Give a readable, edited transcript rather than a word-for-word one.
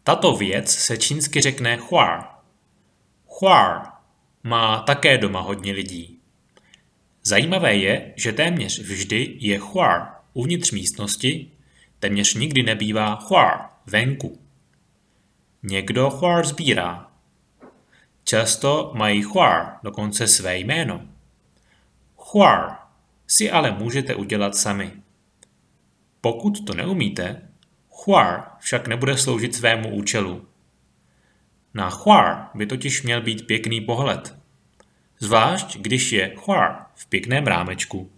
Tato věc se čínsky řekne huár. Huár má také doma hodně lidí. Zajímavé je, že téměř vždy je huár uvnitř místnosti, téměř nikdy nebývá huár venku. Někdo huár sbírá. Často mají huár dokonce své jméno. Huár si ale můžete udělat sami. Pokud to neumíte, huár však nebude sloužit svému účelu. Na huár by totiž měl být pěkný pohled. Zvlášť, když je huár v pěkném rámečku.